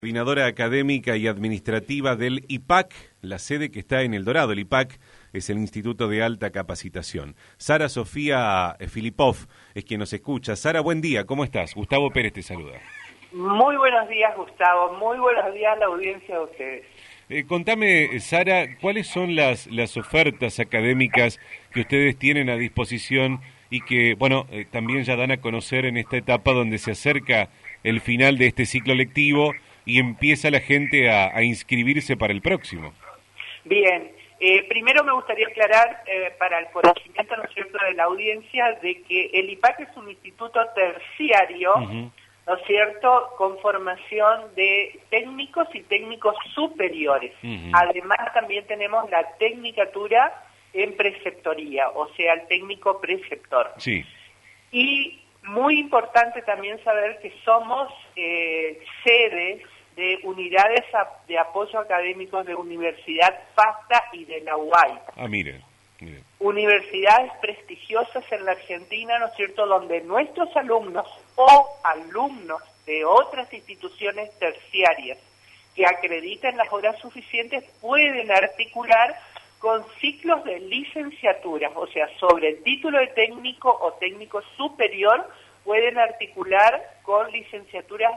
Coordinadora académica y administrativa del IPAC, la sede que está en El Dorado. El IPAC es el Instituto de Alta Capacitación. Sara Sofía Filipov es quien nos escucha. Sara, buen día, ¿cómo estás? Gustavo Pérez te saluda. Muy buenos días, Gustavo. Muy buenos días a la audiencia de ustedes. Contame, Sara, ¿cuáles son las ofertas académicas que ustedes tienen a disposición y que, bueno, también ya dan a conocer en esta etapa donde se acerca el final de este ciclo lectivo y empieza la gente a inscribirse para el próximo? Bien, primero me gustaría aclarar para el conocimiento, ¿no es cierto?, de la audiencia, de que el IPAC es un instituto terciario, ¿no es cierto?, con formación de técnicos y técnicos superiores. Además, también tenemos la tecnicatura en preceptoría, o sea, el técnico preceptor. Sí. Y muy importante también saber que somos sedes de unidades de apoyo académicos de Universidad FASTA y de la UAI. Ah, miren. Universidades prestigiosas en la Argentina, ¿no es cierto?, donde nuestros alumnos o alumnos de otras instituciones terciarias que acrediten las horas suficientes pueden articular con ciclos de licenciatura, o sea, sobre el título de técnico o técnico superior, pueden articular con licenciaturas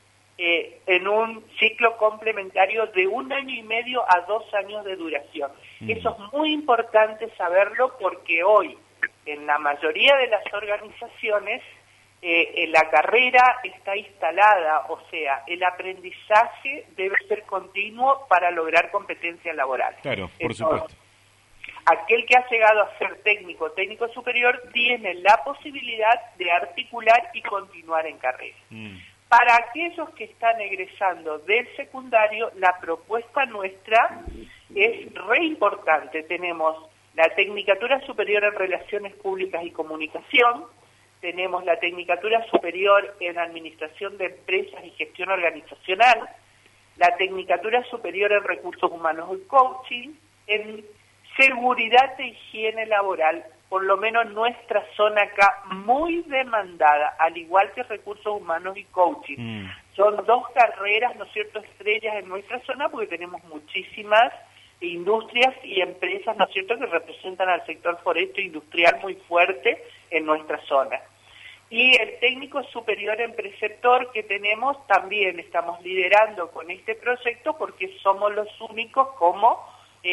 en un ciclo complementario de 1 año y medio a 2 años de duración. Eso es muy importante saberlo porque hoy, en la mayoría de las organizaciones, la carrera está instalada, o sea, el aprendizaje debe ser continuo para lograr competencia laboral. Claro, por supuesto. Aquel que ha llegado a ser técnico superior tiene la posibilidad de articular y continuar en carrera. Para aquellos que están egresando del secundario, la propuesta nuestra es re importante. Tenemos la Tecnicatura Superior en Relaciones Públicas y Comunicación, tenemos la Tecnicatura Superior en Administración de Empresas y Gestión Organizacional, la Tecnicatura Superior en Recursos Humanos y Coaching, en Seguridad e Higiene Laboral, por lo menos nuestra zona acá, muy demandada, al igual que Recursos Humanos y Coaching. Son 2 carreras, ¿no es cierto?, estrellas en nuestra zona, porque tenemos muchísimas industrias y empresas, ¿no es cierto?, que representan al sector forestal industrial muy fuerte en nuestra zona. Y el técnico superior en preceptor que tenemos, también estamos liderando con este proyecto porque somos los únicos como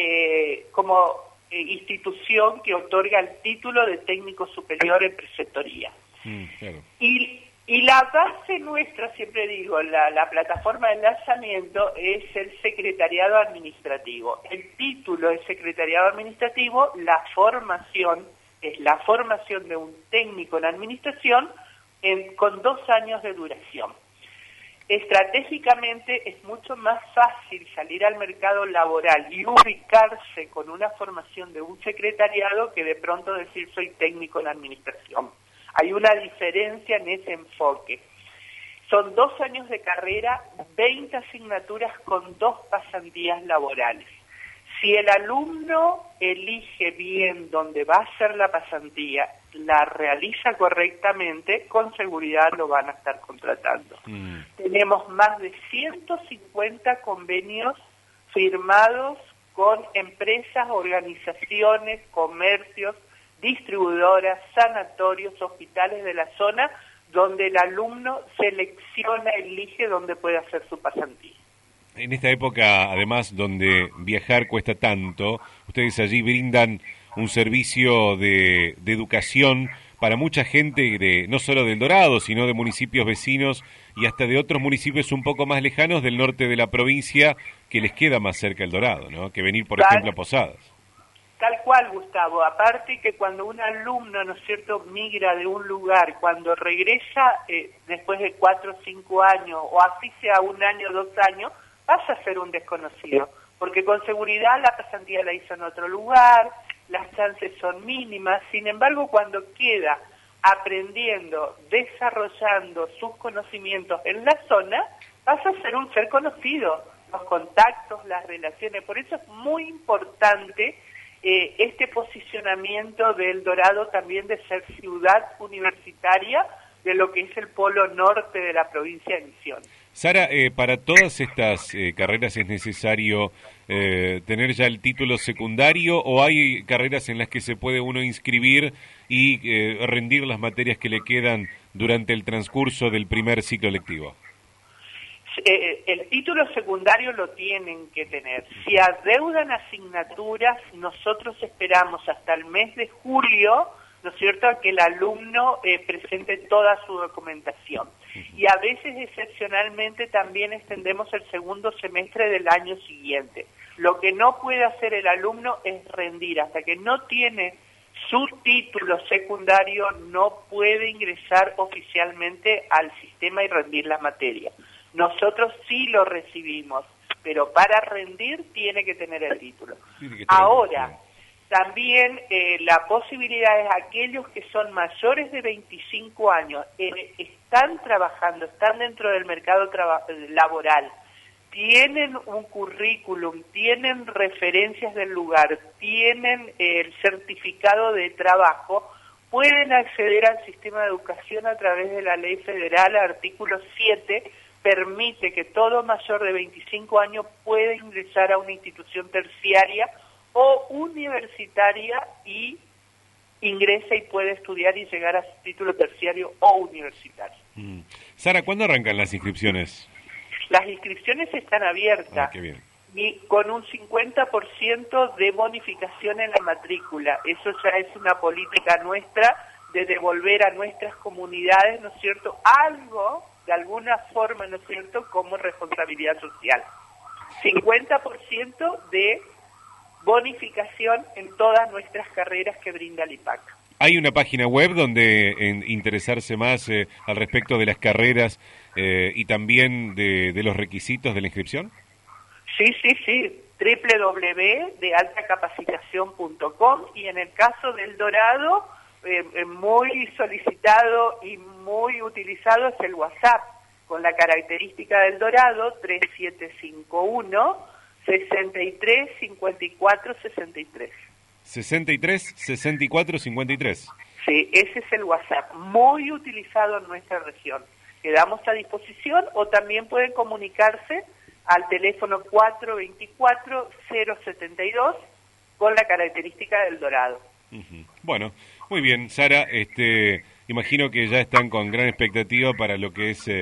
institución que otorga el título de técnico superior en preceptoría. Claro. Y la base nuestra, siempre digo, la plataforma de lanzamiento es el secretariado administrativo. El título de secretariado administrativo, la formación, es la formación de un técnico en administración con 2 años de duración. Estratégicamente es mucho más fácil salir al mercado laboral y ubicarse con una formación de un secretariado que de pronto decir soy técnico en administración. Hay una diferencia en ese enfoque. Son 2 años de carrera, 20 asignaturas con 2 pasantías laborales. Si el alumno elige bien dónde va a hacer la pasantía, la realiza correctamente, con seguridad lo van a estar contratando. Tenemos más de 150 convenios firmados con empresas, organizaciones, comercios, distribuidoras, sanatorios, hospitales de la zona, donde el alumno selecciona, elige dónde puede hacer su pasantía. En esta época, además, donde viajar cuesta tanto, ustedes allí brindan un servicio de educación para mucha gente, no solo del Dorado, sino de municipios vecinos y hasta de otros municipios un poco más lejanos del norte de la provincia, que les queda más cerca el Dorado, ¿no?, que venir, por ejemplo, a Posadas. Tal cual, Gustavo. Aparte que cuando un alumno, ¿no es cierto?, migra de un lugar, cuando regresa después de 4 o 5 años, o así sea 1 año o 2 años, pasa a ser un desconocido, porque con seguridad la pasantía la hizo en otro lugar, las chances son mínimas. Sin embargo, cuando queda aprendiendo, desarrollando sus conocimientos en la zona, pasa a ser un ser conocido, los contactos, las relaciones. Por eso es muy importante este posicionamiento del Dorado también de ser ciudad universitaria de lo que es el polo norte de la provincia de Misiones. Sara, para todas estas carreras es necesario tener ya el título secundario, o hay carreras en las que se puede uno inscribir y rendir las materias que le quedan durante el transcurso del primer ciclo lectivo? El título secundario lo tienen que tener. Si adeudan asignaturas, nosotros esperamos hasta el mes de julio, ¿no es cierto?, a que el alumno presente toda su documentación. Y a veces, excepcionalmente, también extendemos el segundo semestre del año siguiente. Lo que no puede hacer el alumno es rendir. Hasta que no tiene su título secundario, no puede ingresar oficialmente al sistema y rendir la materia. Nosotros sí lo recibimos, pero para rendir tiene que tener el título. Ahora, también la posibilidad es aquellos que son mayores de 25 años, están trabajando, están dentro del mercado laboral, tienen un currículum, tienen referencias del lugar, tienen el certificado de trabajo, pueden acceder al sistema de educación a través de la ley federal, artículo 7, permite que todo mayor de 25 años pueda ingresar a una institución terciaria o universitaria y ingresa y puede estudiar y llegar a su título terciario o universitario. Sara, ¿cuándo arrancan las inscripciones? Las inscripciones están abiertas qué bien. Y con un 50% de bonificación en la matrícula. Eso ya es una política nuestra de devolver a nuestras comunidades, ¿no es cierto?, algo, de alguna forma, ¿no es cierto?, como responsabilidad social. 50% de bonificación en todas nuestras carreras que brinda el IPAC. ¿Hay una página web donde interesarse más al respecto de las carreras y también de los requisitos de la inscripción? Sí, www.dealtacapacitación.com, y en el caso del Dorado, muy solicitado y muy utilizado es el WhatsApp, con la característica del Dorado 3751 63 54 63. 63 64 53. Sí, ese es el WhatsApp, muy utilizado en nuestra región. Quedamos a disposición, o también pueden comunicarse al teléfono 424-072 con la característica del Dorado. Bueno, muy bien, Sara, imagino que ya están con gran expectativa para lo que es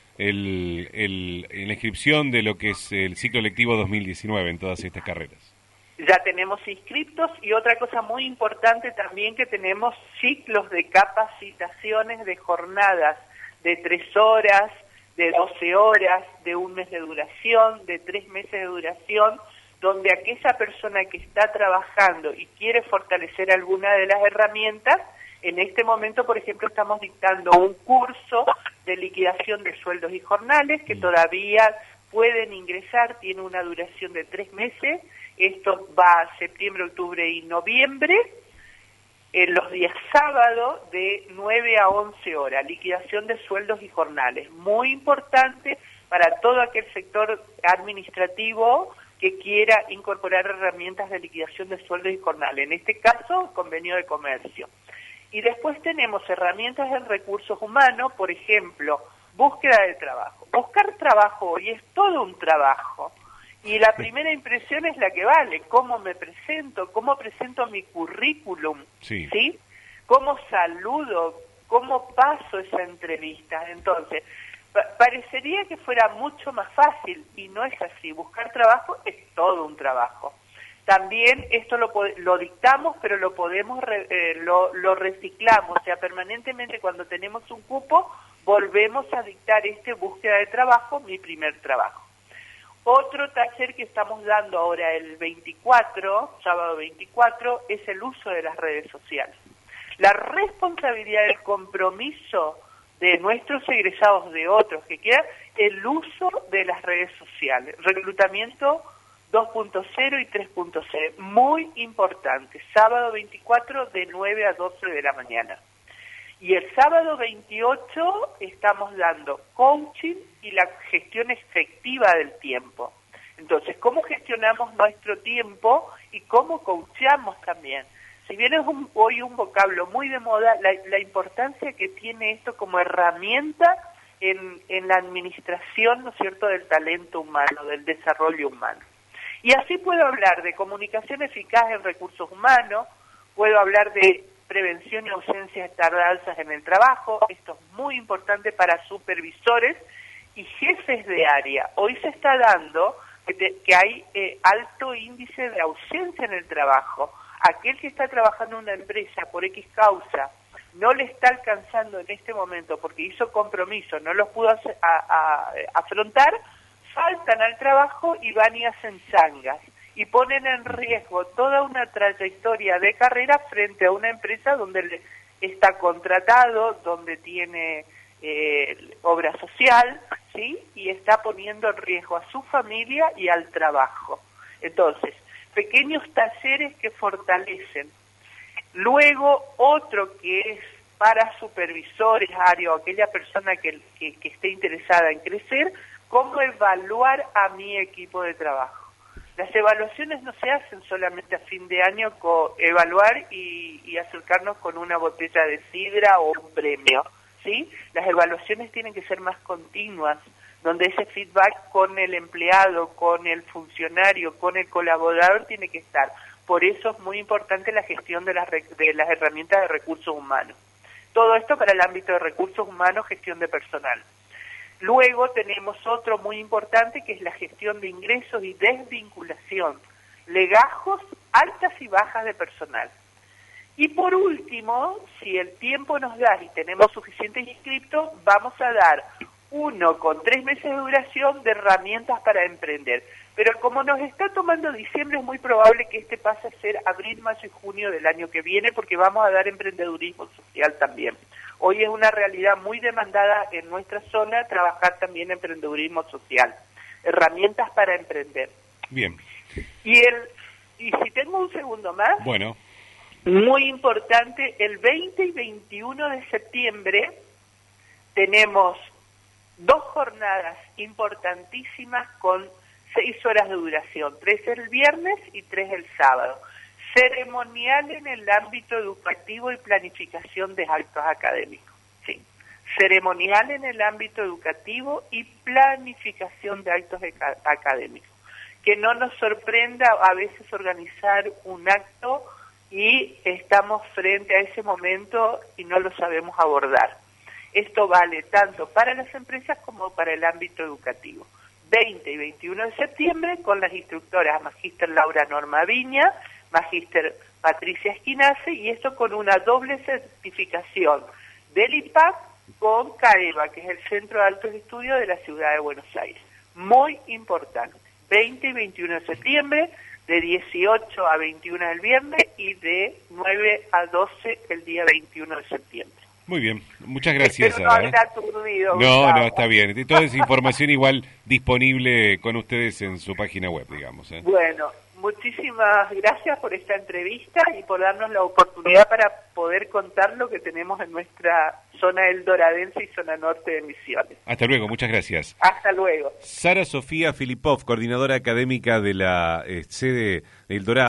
la inscripción de lo que es el ciclo lectivo 2019 en todas estas carreras. Ya tenemos inscriptos, y otra cosa muy importante también, que tenemos ciclos de capacitaciones de jornadas de 3 horas, de 12 horas, de 1 mes de duración, de 3 meses de duración, donde aquella persona que está trabajando y quiere fortalecer alguna de las herramientas, en este momento, por ejemplo, estamos dictando un curso de liquidación de sueldos y jornales que todavía pueden ingresar, tiene una duración de 3 meses, esto va a septiembre, octubre y noviembre, en los días sábados de 9 a 11 horas, liquidación de sueldos y jornales, muy importante para todo aquel sector administrativo que quiera incorporar herramientas de liquidación de sueldos y jornales, en este caso, convenio de comercio. Y después tenemos herramientas de recursos humanos, por ejemplo, búsqueda de trabajo. Buscar trabajo hoy es todo un trabajo, y la primera impresión es la que vale. ¿Cómo me presento? ¿Cómo presento mi currículum? ¿Sí? ¿Cómo saludo? ¿Cómo paso esa entrevista? Entonces, parecería que fuera mucho más fácil, y no es así. Buscar trabajo es todo un trabajo. También esto lo dictamos, pero lo podemos lo reciclamos, o sea, permanentemente cuando tenemos un cupo volvemos a dictar búsqueda de trabajo, mi primer trabajo. Otro taller que estamos dando ahora el 24, sábado 24, es el uso de las redes sociales. La responsabilidad del compromiso de nuestros egresados, de otros que quieran, el uso de las redes sociales, reclutamiento 2.0 y 3.0, muy importante, sábado 24 de 9 a 12 de la mañana. Y el sábado 28 estamos dando coaching y la gestión efectiva del tiempo. Entonces, ¿cómo gestionamos nuestro tiempo y cómo coachamos también? Si bien es hoy un vocablo muy de moda, la importancia que tiene esto como herramienta en la administración, ¿no es cierto?, del talento humano, del desarrollo humano. Y así puedo hablar de comunicación eficaz en recursos humanos, puedo hablar de prevención y ausencia de tardanzas en el trabajo. Esto es muy importante para supervisores y jefes de área. Hoy se está dando que hay alto índice de ausencia en el trabajo. Aquel que está trabajando en una empresa por X causa no le está alcanzando en este momento porque hizo compromiso, no los pudo afrontar, faltan al trabajo y van y hacen changas y ponen en riesgo toda una trayectoria de carrera frente a una empresa donde está contratado, donde tiene obra social, ¿sí? Y está poniendo en riesgo a su familia y al trabajo. Entonces, pequeños talleres que fortalecen. Luego, otro que es para supervisores, área o aquella persona que esté interesada en crecer, cómo evaluar a mi equipo de trabajo. Las evaluaciones no se hacen solamente a fin de año con evaluar y acercarnos con una botella de sidra o un premio, ¿sí? Las evaluaciones tienen que ser más continuas, donde ese feedback con el empleado, con el funcionario, con el colaborador tiene que estar. Por eso es muy importante la gestión de las herramientas de recursos humanos. Todo esto para el ámbito de recursos humanos, gestión de personal. Luego tenemos otro muy importante que es la gestión de ingresos y desvinculación, legajos, altas y bajas de personal. Y por último, si el tiempo nos da y tenemos suficientes inscriptos, vamos a dar uno con 3 meses de duración de herramientas para emprender. Pero como nos está tomando diciembre, es muy probable que este pase a ser abril, mayo y junio del año que viene, porque vamos a dar emprendedurismo social también. Hoy es una realidad muy demandada en nuestra zona trabajar también emprendedurismo social, herramientas para emprender. Bien. Y si tengo un segundo más, bueno, muy importante, el 20 y 21 de septiembre tenemos 2 jornadas importantísimas con 6 horas de duración, 3 el viernes y 3 el sábado. Ceremonial en el ámbito educativo y planificación de actos académicos. Sí. Ceremonial en el ámbito educativo y planificación de actos académicos. Que no nos sorprenda a veces organizar un acto y estamos frente a ese momento y no lo sabemos abordar. Esto vale tanto para las empresas como para el ámbito educativo. 20 y 21 de septiembre con las instructoras Magíster Laura Norma Viña, Magíster Patricia Esquinace, y esto con una doble certificación del IPAC con CAEVA, que es el Centro de Altos Estudios de la Ciudad de Buenos Aires. Muy importante. 20 y 21 de septiembre, de 18 a 21 el viernes y de 9 a 12 el día 21 de septiembre. Muy bien, muchas gracias. Espero no haber aturdido, No, está bien. Toda esa información igual disponible con ustedes en su página web, digamos. Bueno, muchísimas gracias por esta entrevista y por darnos la oportunidad para poder contar lo que tenemos en nuestra zona eldoradense y zona norte de Misiones. Hasta luego, muchas gracias. Hasta luego. Sara Sofía Filipov, coordinadora académica de la sede de El Dorado.